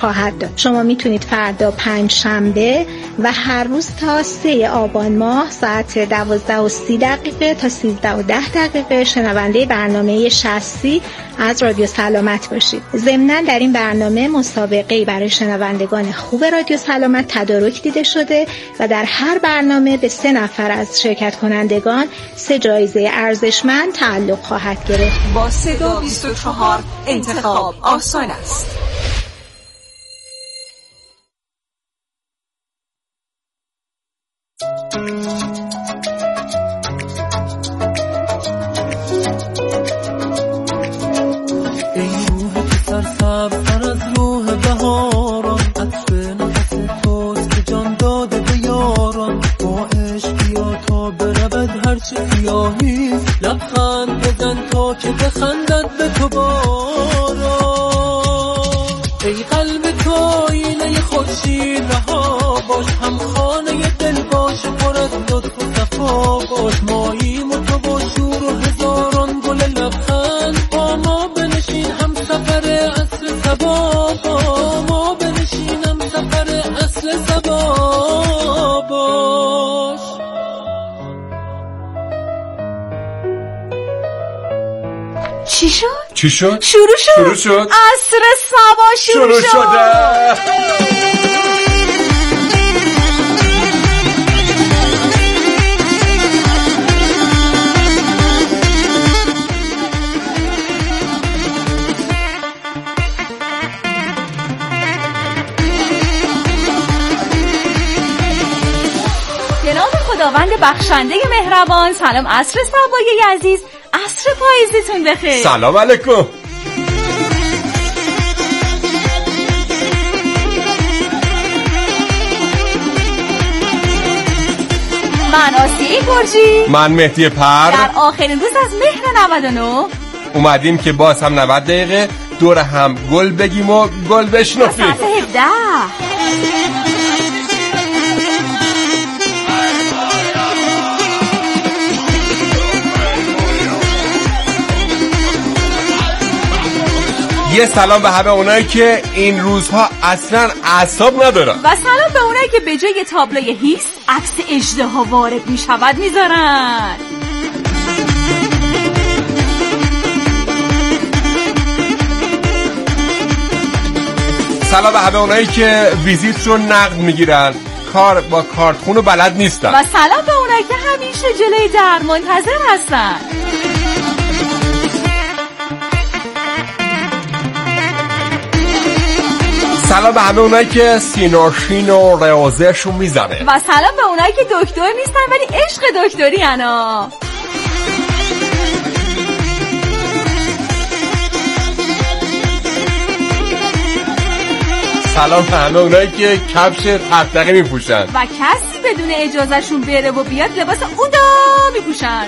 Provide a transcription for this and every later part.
خواهد داد. شما میتونید فردا پنجشنبه و هر روز تا 3 آبان ماه ساعت 12:30 تا 13:10 شنونده برنامه 60 از رادیو سلامت باشید. ضمناً در این برنامه مسابقه‌ای برای شنوندگان خوب رادیو سلامت تدارک دیده شده و در هر برنامه به 3 نفر از شرکت کنندگان 3 جایزه ارزشمند تعلق خواهد گرفت. با صدا 24 انتخاب آسان است. لبخند بزن تا که بخندد به تو بارا، ای قلب تو آینه خورشید رها باش، هم خانه دل باش، پر از لطف و صفا باش، ماییم و تو با شور و هزاران گل لبخند، با ما بنشین هم سفر اصل صبا، با ما بنشین هم سفر اصل صبا باش. چی شد؟ شروع شد. عصر صبا شروع شده. جناب خداوند بخشنده مهربان، سلام عصر صبای عزیز، عصر پاییزتون بخیر. سلام علیکم. من آسیه گرجی، من مهدی پر. در آخرین روز از مهر 99 اومدیم که باز هم 90 دقیقه دور هم گل بگیم و گل بشنفیم. ساعت 17 یه سلام به همه اونایی که این روزها اصلا اعصاب ندارن و سلام به اونایی که به جای تابلوی هیس عکس اژدها وارد میشود میذارن. سلام به همه اونایی که ویزیت رو نقد میگیرن، کار با کارتخون رو بلد نیستن. و سلام به اونایی که همیشه جلوی در منتظر هستن. سلام به همه اونایی که سیناشین و ریاضیشون میزنه. و سلام به اونایی که دکتر نیستن ولی عشق دکتری انا. سلام به همه اونایی که کفش تقطقی میپوشن و کسی بدون اجازهشون بره و بیاد لباس اودا میپوشن.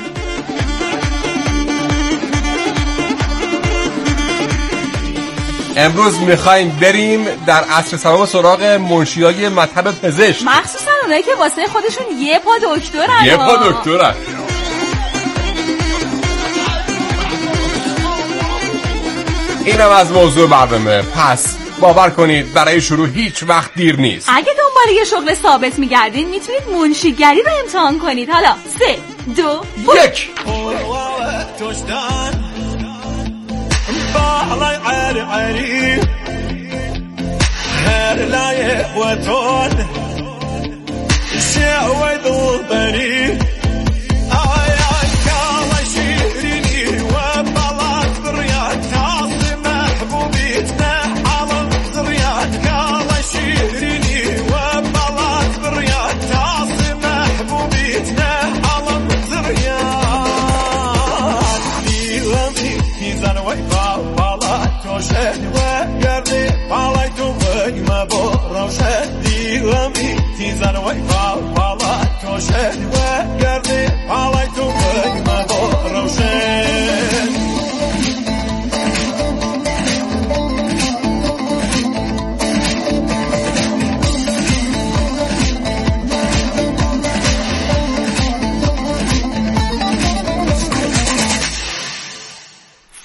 امروز میخوایم بریم در عصر سلام سراغ منشیای مطب پزشک، مخصوصا اونایی که واسه خودشون یه پا دکترن. یه پا دکترن. اینم از موضوع برنامه. پس باور کنید برای شروع هیچ وقت دیر نیست. اگه دنبال یه شغل ثابت میگردین میتونید منشیگری رو امتحان کنید. حالا 3 2 1 باحلي عاري عاري هر لاي وتون شعوي ضبري اي اي كالا شيريني وبلاد بريات تاصي محبوبيتنا على زريات كالا شيريني وبلاد بريات تاصي محبوبيتنا على زريات دي ومي ميزان ويفا روشن و گردی بالای تو ما با روشن دیومی تیزن و بالا روشن و گردی بالای تو ما با روشن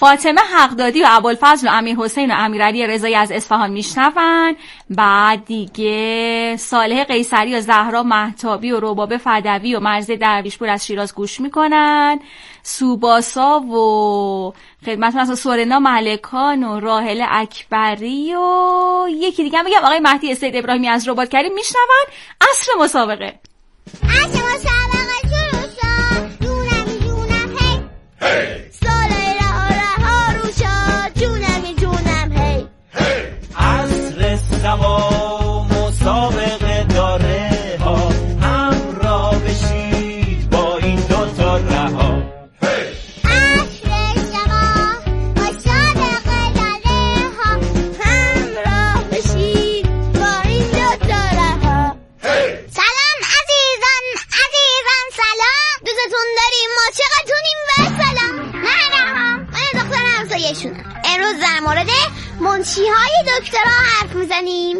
فاطمه حقدادی و ابوالفضل و امیرحسین و امیرعلی رضایی از اصفهان میشنون. بعد دیگه صالح قیصری و زهرا مهتابی و رباب فدوی و مرزی درویشپور از شیراز گوش میکنن. سوباسا و خدمتتون از سورنا ملکان و راحل اکبری و یکی دیگه هم بگم آقای مهدی سید ابراهیمی از رباط کریم میشنون. عصر مسابقه. عصر مسابقه شروع شد. جونم هی ساله رها رو شد. جونم هی عصر سبا مسابقه داره ها، همراه بشید با این دوتا رها. عصر سبا مسابقه داره ها، همراه بشید با این دوتا رها. سلام عزیزان سلام، دوستتون داریم، ما چقدرتونیم و سلام. من دختر همسایه‌شونم. امروز در مورد منشی‌های دکترا حرف میزنیم.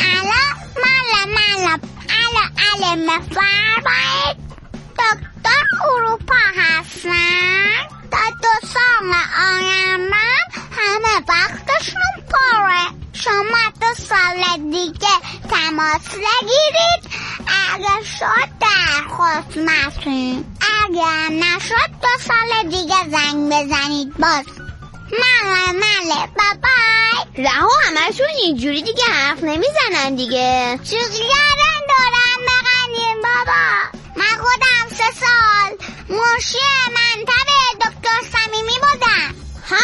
الا مفرمایید. دکتر اروپا هستن. تا 2 سال آینده همه وقتشون پره. شما 2 سال دیگه تماس بگیرید. اگر شد درخواست نکنید، اگر نشد 2 سال دیگه زنگ بزنید. باز مله بابای. رها همشون اینجوری دیگه حرف نمیزنن دیگه. چقدرن دارن بغنیم بابا. من خودم 3 سال منشی منطقه دکتر صمیمی بودم.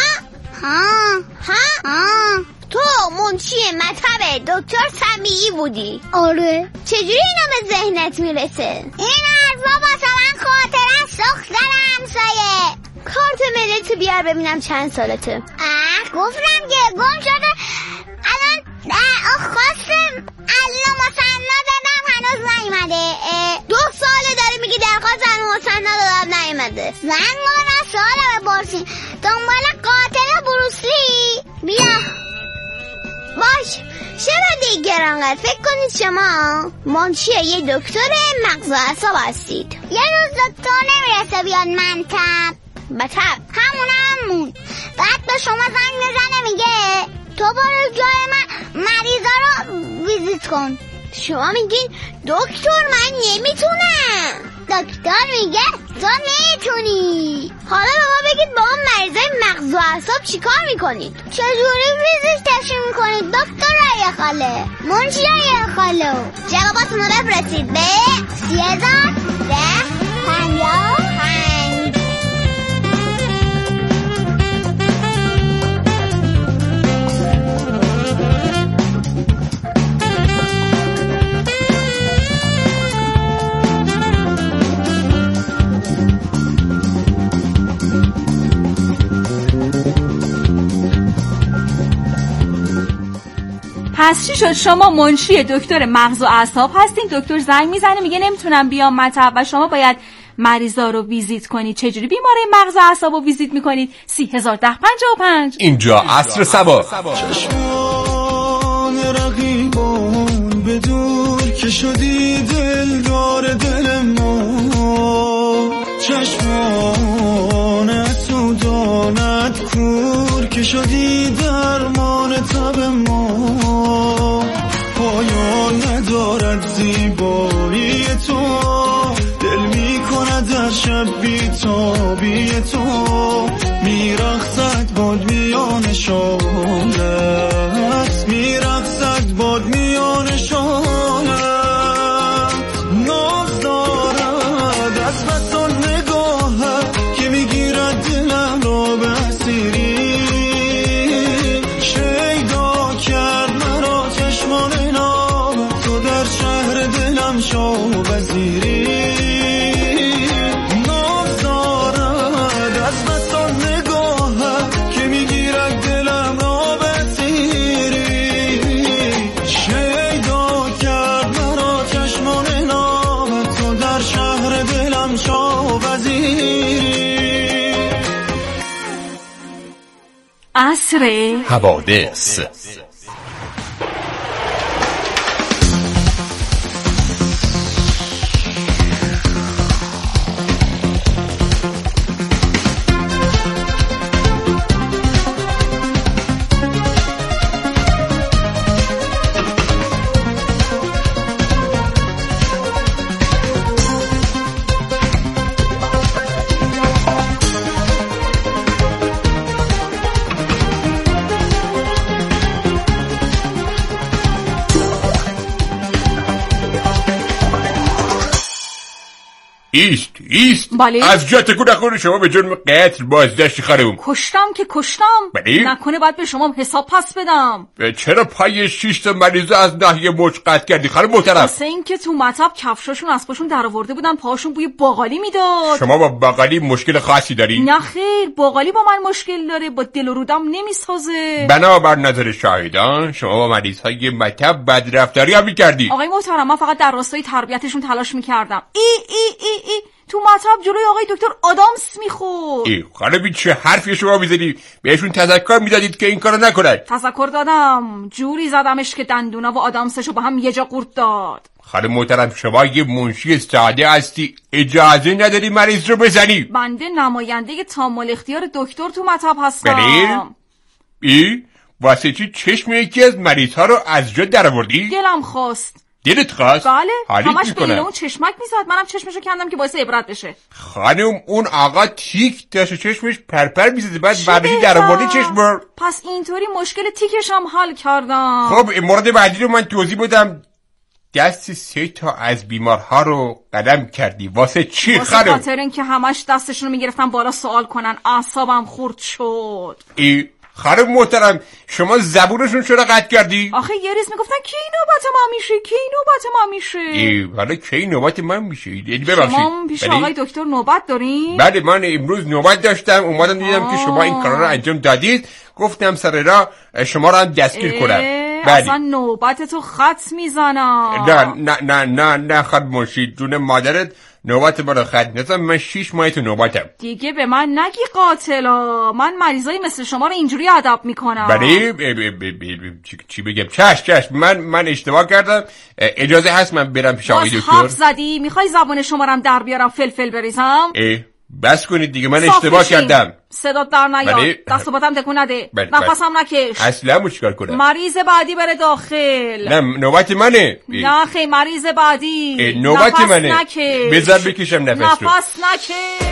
تو منشی مطب دکتر صمیمی بودی؟ آره. چجوری اینا به ذهنت میرسه؟ این حرفا واسه من خاطره است دختر همسایه. کارت ملیت بیار ببینم چند سالته. گفتم که گم شده. الان درخواست علم مسند دادم هنوز نیومده. 2 ساله داری میگی درخواست علم مسند دادم نیومده. زنگ مونه ساله بپرسیم دنبال قاتل بروسلی. بیا باش. چرا دیگه انقدر فکر کنید شما منشی یه دکتر مغز و اعصاب هستید؟ یه روز دکتر نمیرسه بیاد منطب همون بعد به شما زنگ میزنه میگه تو برو جای من مریضا رو ویزیت کن. شما میگین دکتر من نمیتونم. دکتر میگه تو نمیتونی. حالا به ما بگید با اون مریضای مغز و اعصاب چیکار میکنید؟ چجوری ویزیتشون میکنید دکتر رای خاله؟ منشی رای خاله. جواباتون رو بفرستید به 301055. پس چی شد شما منشی دکتر مغز و اعصاب هستین، دکتر زنگ میزنه میگه نمیتونم بیام مطب و شما باید مریضا رو ویزیت کنید. چجوری بیماری مغز و اعصاب رو ویزیت میکنید؟ 301055. اینجا عصر سبا. چشمان رقیبان به دور که شدی دلدار دل ما، چشمان تو دانت کور که شدی درمان تب ما. پایان ندارد زیبایی تو، دل می کند در شب بی‌تابی تو. میرقصد باد میان شامت، میرقصد باد میان شامت. ناز دارد از بس آن نگاهت که میگیرد دلم را به اسیری. شیدا کرد مرا چشمان نامت، تو در شهر دلم شاه وزیری. ناز دارد از بس آن نگاهت که میگیرد دلم را به اسیری. شیدا کرد مرا چشمان نامت، تو در شهر دلم شاه وزیری. عصر حوادث. ایست. بله؟ از جا تکون نخور. شما به جرم قتل بازداشتی خانم. کشتم که کشتم. بله؟ نکنه باید به شما حساب پس بدم. چرا پای 6 تا مریض از ناحیه موج قطع کردی خانم محترم؟ واسه این که تو مطب کفشاشون از پاشون در آورده بودن، پاهاشون بوی باقالی میداد. شما با باقالی مشکل خاصی داری؟ نه خیر، باقالی با من مشکل داره، با دل و رودم نمیسازه. بنابر نظر شاهدان شما با مریضهای مطب بدرفتاری هم میکردی. آقای محترم، من فقط در راستای تربیتشون تلاش میکردم. ای تو مطب جلوی آقای دکتر آدامس میخورد. خانم چه حرفی شما میزنی؟ بهشون تذکر میدادید که این کارو نکنن. تذکر دادم، جوری زدمش که دندونا و آدامسشو با هم یه جا قورت داد. خانم محترم شما یه منشی ساده هستی، اجازه نداری مریض رو بزنی. بنده نماینده تمام اختیار دکتر تو مطب هستم. بله؟ واسه چی چشم یکی از مریض ها رو از جا در آوردی؟ دلم خواست. دلت خواست؟ بله، همش به اون چشمک میزد، منم چشمشو کندم که باعث عبرت بشه. خانم اون آقا تیک داشت چشمش پرپر میزد، بعد برداشتی در آوردی چشم. پس اینطوری مشکل تیکش هم حل کردم. خب مورد بعدی رو من توضیح بدم. دست 3 تا از بیمارها رو قدم کردی. واسه چی خانم؟ واسه خاطر اینکه همش دستشون رو میگرفتن بالا سوال کنن، اعصابم خورد شد. خانم محترم شما زبونشون چرا قطع کردی؟ آخه یه ریز میگفتن کی نوبت ما میشه. حالا کی نوبت من میشه؟ یعنی ببخشید شما پیش آقای دکتر نوبت دارین؟ بله من امروز نوبت داشتم، اومدم دیدم که شما این کارا رو انجام دادید، گفتم سر راه شما رو هم دستگیر کنم. اصلا نوبت تو خط میزنم. نه خانم منشی جون مادرت، نوبت ما رو خط نزن. من 6 ماه تو نوبتم. دیگه به من نگی قاتلا، من مریضای مثل شما رو اینجوری ادب میکنم. بله چی بگم؟ چشم من اشتباه کردم. اجازه هست من برم پیش آقای دکتر؟ حرف زدی؟ میخوای زبان شما رو در بیارم فلفل بریزم؟ بس کنید دیگه، من اشتباه کردم. صدات در نیاد. دست و پاتم تکون نده. نفسم نکش. اصلا مو چیکار کنم؟ مریض بعدی بره داخل. نه نوبت منه. نه خیلی مریض بعدی. نوبت منه. بذار بکشم نفس رو. نفس نکش.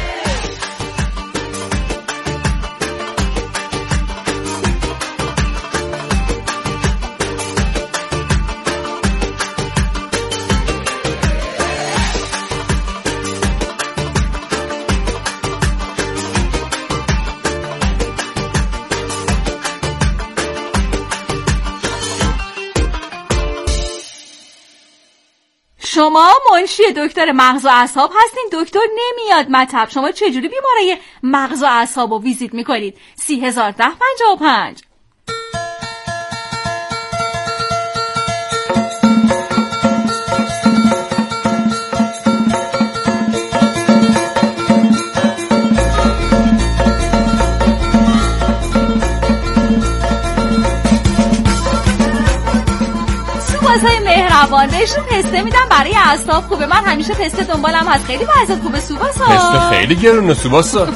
شما منشی دکتر مغز و اعصاب هستین، دکتر نمیاد مطب. شما چجوری بیمارای مغز و اعصاب رو ویزیت میکنید؟ 301055. سوباسای مهربان بهشون پسته میدم برای اعصاب خوبه. من همیشه پسته دنبالم هست. خیلی وضعیت خوبه سوباسا. پسته خیلی گرونه سوباسا.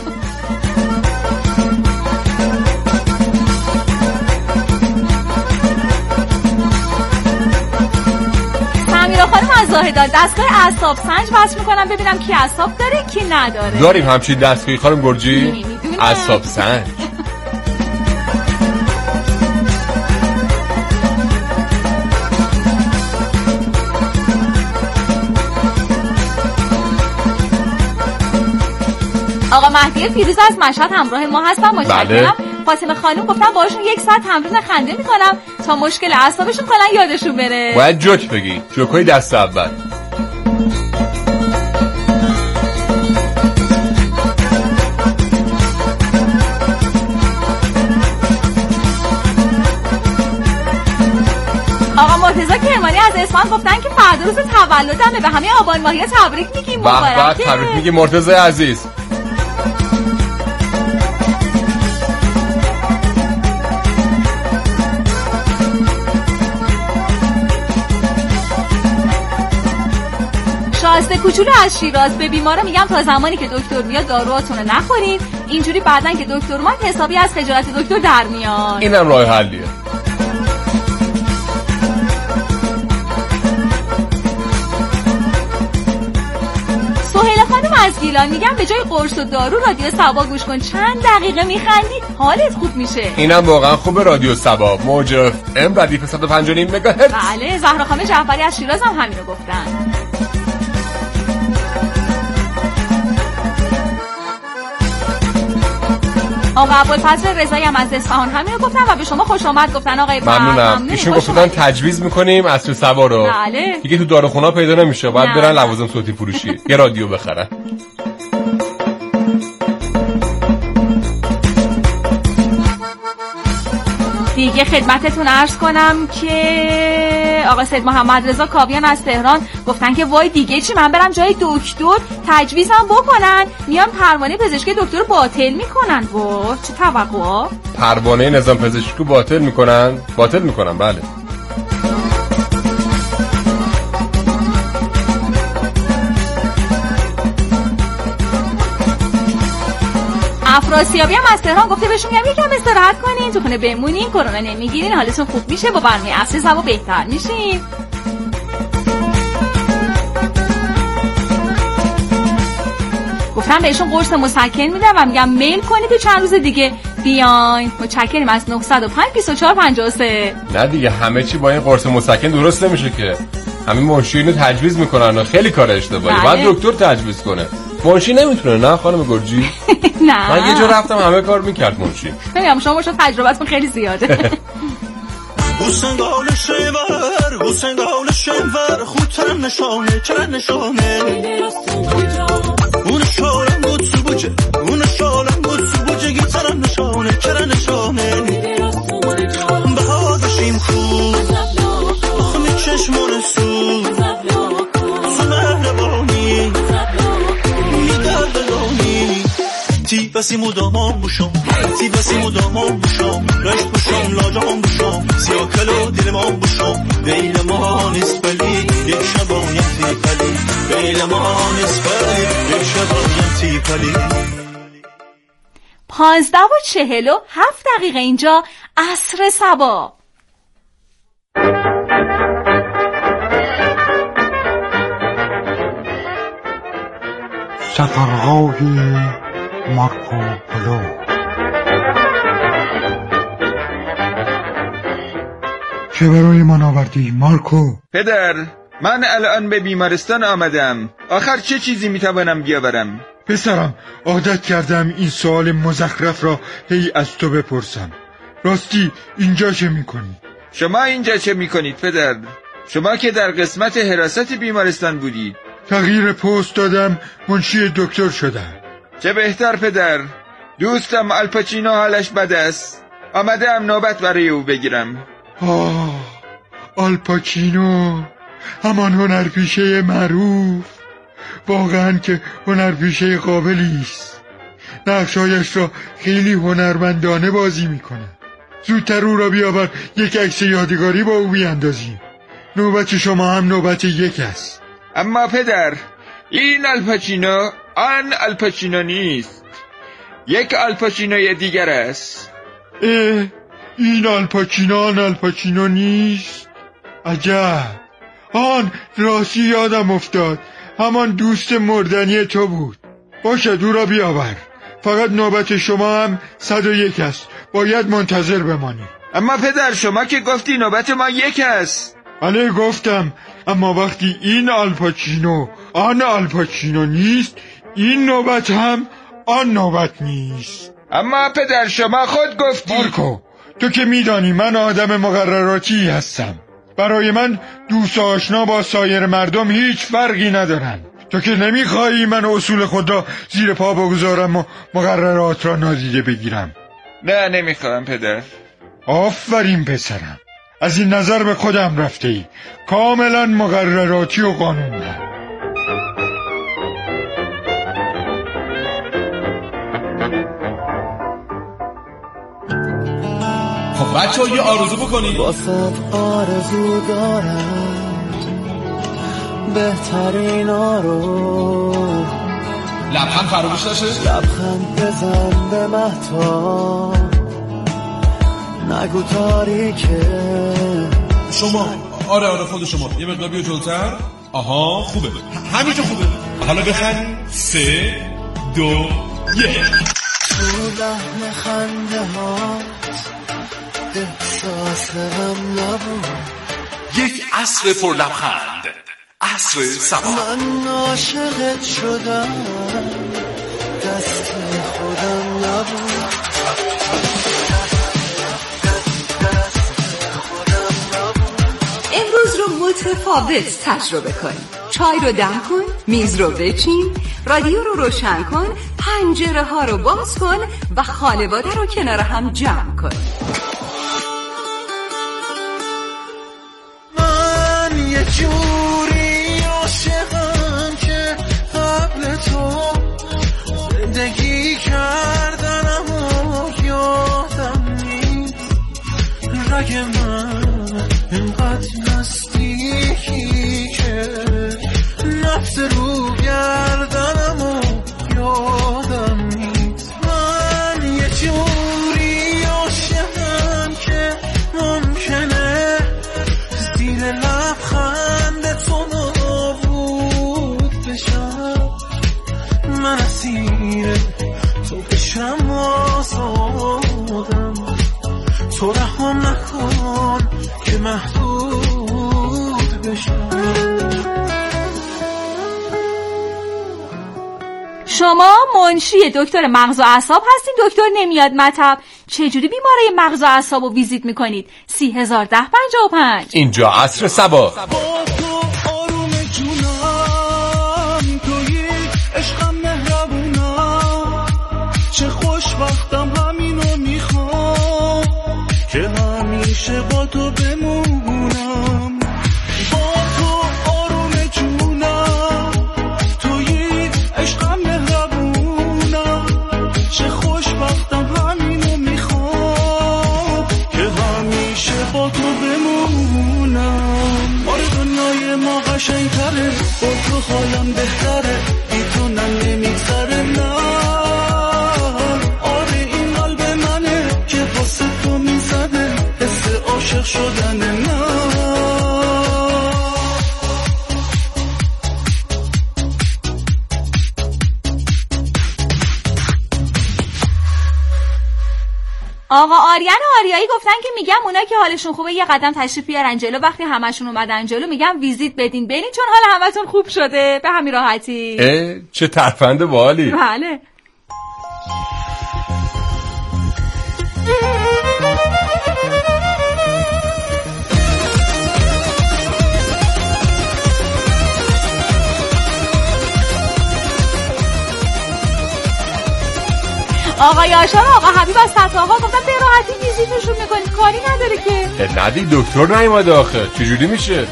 سمیرا خانم از زاهدان دستگاه اعصاب سنج وصل میکنم ببینم کی اعصاب داره کی نداره. داریم همچین دستگاهی خانم گرجی؟ اعصاب سنج. آقا مهدی فیروز از مشهد همراه ما هستن. متشکرم. فاطمه خانم گفتم باشون 1 ساعت تمرین خنده میکنم تا مشکل اعصابشون کلا یادشون بره. باید جوک بگی، جوکای دست اول. آقا مرتضی کرمانی از اصفهان گفتن که فردا روز تولدمه، به همه آبان ماهی تبریک میگیم. مبارکه. تبریک میگیم مرتضی عزیز. شازده کوچولو از شیراز به بیمارا میگم تا زمانی که دکتر میاد داروهاتون رو نخورید، اینجوری بعدن که دکتر اومد حسابی از خجالت دکتر در میاد. اینم راه حلیه. سهیل خانم از گیلان میگم به جای قرص و دارو رادیو صبا گوش کن، چند دقیقه میخندی حالت خوب میشه. اینم واقعا خوبه. رادیو صبا موج ام ردیف 105.9 مگاهرتز. بله زهرا خانم جعفری از شیراز هم همینو گفتن. آقا ابوالفضل رضایی هم از اصفهان همین رو گفتن و به شما خوش آمد گفتن. آقای ممنونم. ایشون گفتن تجویز میکنیم اسب سوار رو. بله. دیگه تو داروخونه پیدا نمیشه، باید برن لوازم صوتی فروشی یه رادیو بخرن. دیگه خدمتتون عرض کنم که آقا سید محمد رضا کاویان از تهران گفتن که وای دیگه چی، من برم جای دکتر تجویزم بکنن میان پروانه پزشکی دکتر باطل میکنن. وای چه توقع؟ پروانه نظام پزشکی باطل میکنن بله. افراسیابی هم از تهران گفته بهشون میگم یکم استراحت کنین، تو خونه بمونین، کرونا نمیگیرین، حالتون خوب میشه، با برنامه اصلی زبا بهتر میشین. گفتم بهشون قرص مسکن میدم و میگم میل کنید و چند روز دیگه بیاین. متشکریم از 905 24 53. نه دیگه همه چی با این قرص مسکن درست نمیشه که. همین منشی اینو تجویز میکنن و خیلی کار اشتباهی. بعد دکتر تجویز کنه. منشی نمیتونه. نه خانم گرجی. نه من یه جا رفتم همه کار میکرد منشی. نمیدونم شما شما تجربتون خیلی زیاده. حسنگال شنور خودترم نشانه چرا نشانه اون شالم بود سبوجه گیترم نشانه چرا نشانه بها داشتیم خوب آخمی چشمون سو مهربانی یه دردگانی تی بسی مدامان بوشم رشت بوشم لاجام بوشم سیاکل و دیلمان بوشم بیل ما نیست بلی یک شبایم تی پلی بیل ما نیست بلی یک شبایم تی پلی. 15:47 اینجا عصر صبا. سفرهای مارکو پولو. چه برای من آوردی مارکو؟ پدر من الان به بیمارستان آمدم، آخر چه چیزی میتوانم بیاورم؟ پسرم عادت کردم این سوال مزخرف را هی از تو بپرسم. راستی اینجا چه میکنی؟ شما اینجا چه میکنید پدر؟ شما که در قسمت حراست بیمارستان بودید. تغییر پست دادم، منشی دکتر شدم. چه بهتر پدر، دوستم آلپاچینو حالش بد است، آمدم نوبت برای او بگیرم. آلپاچینو، همان هنرپیشه معروف. واقعا که هنرپیشه قابلی است. نقشایش را خیلی هنرمندانه بازی میکنه. زودتر او را بیاور یک عکس یادگاری با او بیاندازیم. نوبت شما هم نوبت یک است. اما پدر این آلپاچینو آن آلپاچینو نیست، یک آلپاچینوی دیگر است. این آلپاچینو آن آلپاچینو نیست؟ عجب. آن راستی یادم افتاد، همان دوست مردنی تو بود. باشد او را بیاور، فقط نوبت شما هم 101 است، باید منتظر بمانی. اما پدر شما که گفتی نوبت ما یک است. بله گفتم، اما وقتی این آلپاچینو آن آلپاچینو نیست، این نوبت هم آن نوبت نیست. اما پدر شما خود گفتی. مارکو تو که میدانی من آدم مقرراتی هستم. برای من دوست آشنا با سایر مردم هیچ فرقی ندارن. تو که نمیخوایی من اصول خود را زیر پا بگذارم و مقررات را نادیده بگیرم. نه نمیخوام پدر. آفرین پسرم، از این نظر به خودم رفته ای، کاملا مقرراتی و قانونی. خب بچه ها یه آرزو بکنید. واسه آرزو دارم بهترین آرو، لبخند فراموش نشه، لبخند بزن به مهتاب، نگو تاریکه شما. آره خود شما یه مقدار بیا جلوتر. آها خوبه، همینجا خوبه. حالا بخند. 3 2 1. تو لحن خنده ها احساس غم نبود. یک عصر پر لبخند، عصر صبا. من عاشقت شدم، دست خودم نبود. متفاوت تجربه کن. چای رو دم کن، میز رو بچین، رادیو رو روشن کن، پنجره ها رو باز کن و خانواده رو کنار هم جمع کن. من یه جوری عاشقم که قبل تو زندگی کردنم و یادم نیست. رگ من اینقدر نزدیکی که نفس رو گردنم و یادم نیست. من یه جوری عاشقم که ممکنه زیر لبخند تو نابود بشم. من اسیر تو بشم آزادم. تو رحم نکن که محدود بشم. شما منشی دکتر مغز و اعصاب هستین، دکتر نمیاد مطب. چجوری بیماری مغز و اعصاب رو ویزیت میکنید؟ 301055. اینجا عصر صبا. چه خوشبختم همینو میخوام که همیشه با تو بمونم. با تو آروم جونم، توی عشقم مهربونم. چه خوشبختم همینو میخوام که همیشه با تو بمونم. آره دنیای ما قشنگتره، با تو حالم بهتره، بی تو نمیگذره. نه عاشق شدن نه. آقا آریان آریایی گفتن که میگم اونا که حالشون خوبه یه قدم تشریف بیارن جلو، وقتی همشون اومدن جلو میگم ویزیت بدین برین چون حال همتون خوب شده به همین راحتی. چه ترفند باحالی. بله. آقا یاشار آقا حبیب از فتاها گفتن به راحتی ویزیتشون میکنید، کاری نداره که. ندی دکتر نیومده آخه، چجوری میشه؟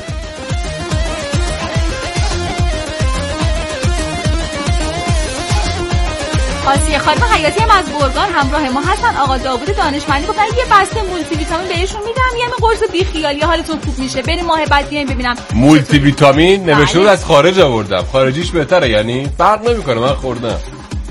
آسیه خانم حیاتی هم از برگان همراه ما هستن. آقا داوود دانشمندی گفتن یه بسته مولتی ویتامین بهشون میدم، یه قرص بی خیالی حالتون خوب میشه. بریم ماه بعد بیایم ببینم. مولتی ویتامین نوشته بود از خارج آوردم. خارجیش بهتره یعنی؟ فرق نمیکنه من خوردم.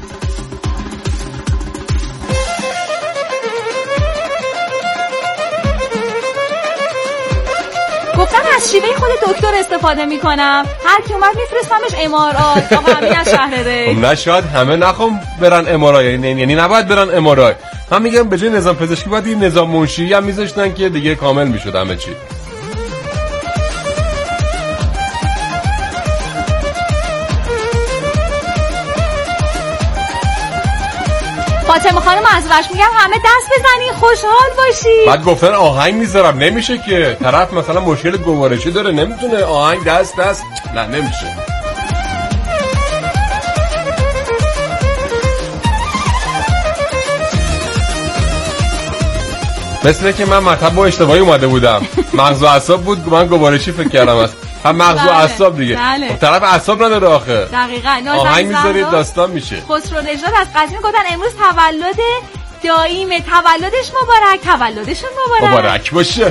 گفتن از شیوه خود دکتر استفاده میکنم، هر کی اومد میفرستمش ام‌آرآی. آقا همین از شهر ری. نه شاید همه نخوام برن ام‌آرآی، یعنی نباید برن ام‌آرآی. من میگم به جای نظام پزشکی باید این نظام منشی هم میذاشتن که دیگه کامل میشد همه چی. فاطمه خانم از وش میگم همه دست بزنین خوشحال باشی. بعد گفتن آهنگ میذارم، نمیشه که طرف مثلا مشکل گوارشی داره نمیتونه آهنگ دست نه نمیشه. مثل که من مطب با اشتباهی اومده بودم. مغز و اعصاب بود، من گوارشی فکر کردم است. هم مغز و اعصاب دیگه. طرف اعصاب نداره آخه. دقیقاً. آهنگ میذارید داستان میشه. خسرو نژاد از قدیم گفتن امروز تولد داییمه، تولدش مبارک، تولدشون مبارک باشه.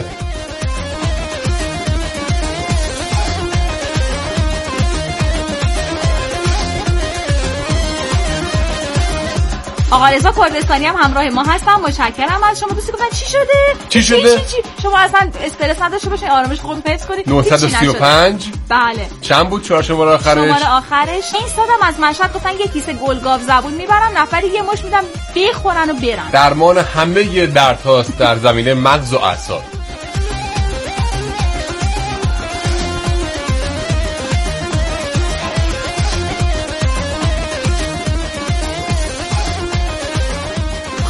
آقا رضا کردستانی هم همراه ما هستن. متشکرم از شما. دوستی گفتن چی شده؟ چی شده؟ شما اصلا استرس نداشته باشین، آرامش خودتون حفظ کنید. 935 بله. چند بود؟ 4 شماره آخرش. شماره آخرش. این صدام از مشهد گفتن یه کیسه گلگاو زبون میبرم، نفری یه مش میدم بخورن و برن. درمان همه دردهاست در زمینه مغز و اعصاب.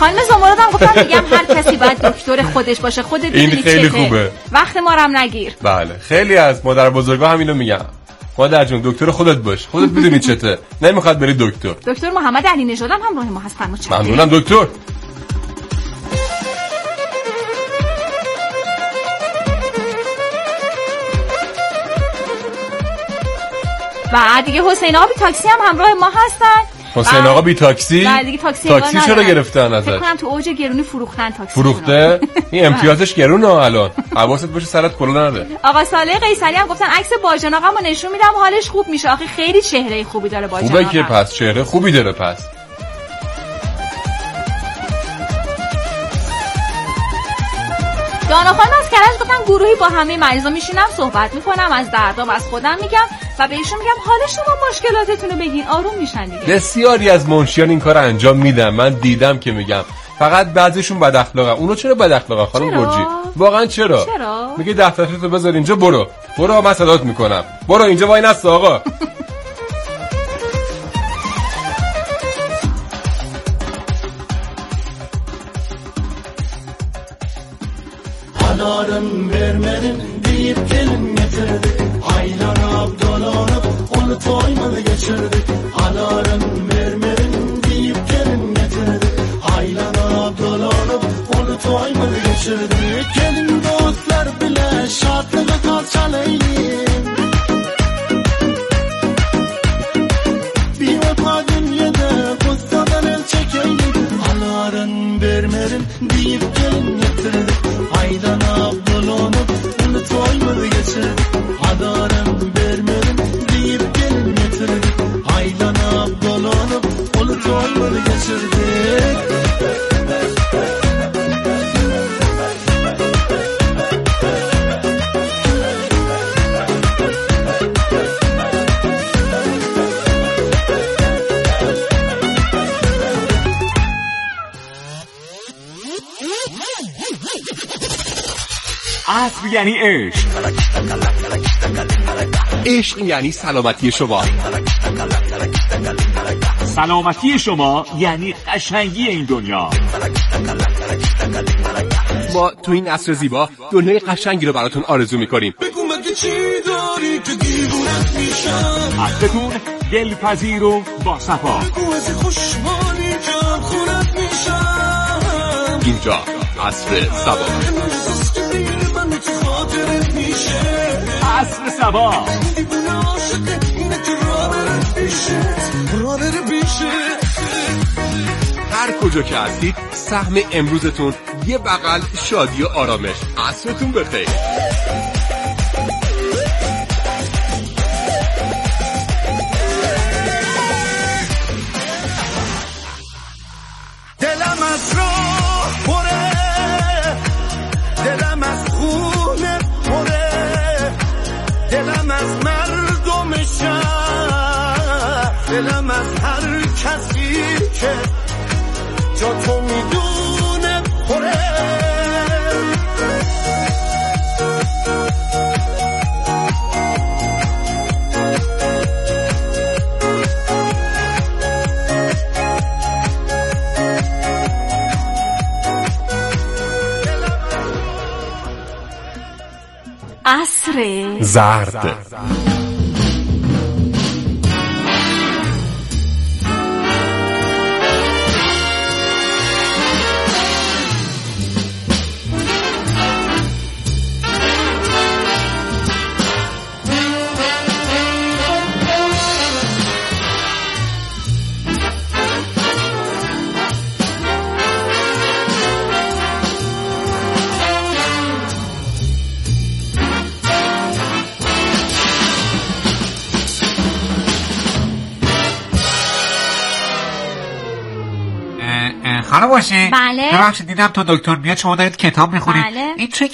خانم زمردم گفتم میگم هر کسی باید دکتر خودش باشه. خودت این خیلی خوبه. وقت ما رم نگیر. بله خیلی از مادر بزرگا همینو میگن. مادر جون دکتر خودت باش. خودت میدونی چته. نمیخواد بری دکتر. دکتر محمد علی نژاد هم همراه ما هست. ممنونم دکتر. و دیگه حسین آقا بی تاکسی هم همراه ما هستن. حسین آقا بی تاکسی؟ بله دیگه تاکسی چرا گرفتن ازش؟ فکر کنم تو اوج گرونی فروختن تاکسی. فروخته؟ این امتیازش گرونه الان. حواست باشه سرت کلا نره. آقا صالح قیصری هم گفتن عکس باجان آقامو نشون میدم حالش خوب میشه. آخه خیلی چهره خوبی داره باجان آقا. خوبه که پس چهره خوبی داره پس. دانا خانم از کرج گفتن گروهی با همه مریضا میشینم صحبت میکنم از دردام از خودم میگم و بهشون میگم حالا شما مشکلاتتون رو بگین آروم میشن دیگه. بسیاری از منشیان این کارو انجام میدن. من دیدم که میگم فقط بعضیشون بد اخلاقن. اونو چرا بد اخلاقن خانم گرجی؟ واقعا چرا؟ میگه دفترتو بذار اینجا برو من صدات میکنم. برو اینجا وای نست آقا. Alarım vermenin deyip gelin getirdi. Aylanıp dolanıp onu toymalı geçirdi. Alarım vermenin deyip gelin getirdi. Aylanıp dolanıp onu toymalı geçirdi. Gelin dostlar bile şartlığı kalçalayın. Bir vefa dünyada kustadan el çekeyim. Alarım vermenin deyip gelin getirdi. Aydan abdolonum onu toymalı geçirdi. Adarım vermedim deyip gelin getirdi. Aydan abdolonum onu toymalı geçirdi. عصر یعنی عشق. عشق یعنی سلامتی شما. سلامتی شما یعنی قشنگی این دنیا. ما تو این عصر زیبا دنیای قشنگی رو براتون آرزو می‌کنیم. بگو مگه چی داری که دیوونت میشم. عصرتون دلپذیر و با صفا. بگو از خوشحالی که خونت میشم. اینجا عصر صبا. عصر صبا. هر کجا که هستید سهم امروزتون یه بغل شادی و آرامش. عصرتون بخیر. دلم از راه پره، دلم از خونه پره، دلم از مردم شهر، دلم از هر کسی که جا تو میدونه پره. عصر زرد. خانم باشی؟ بله. ببخشید دیدم تا دکتر میاد شما دارید کتاب میخونید. بله. این چه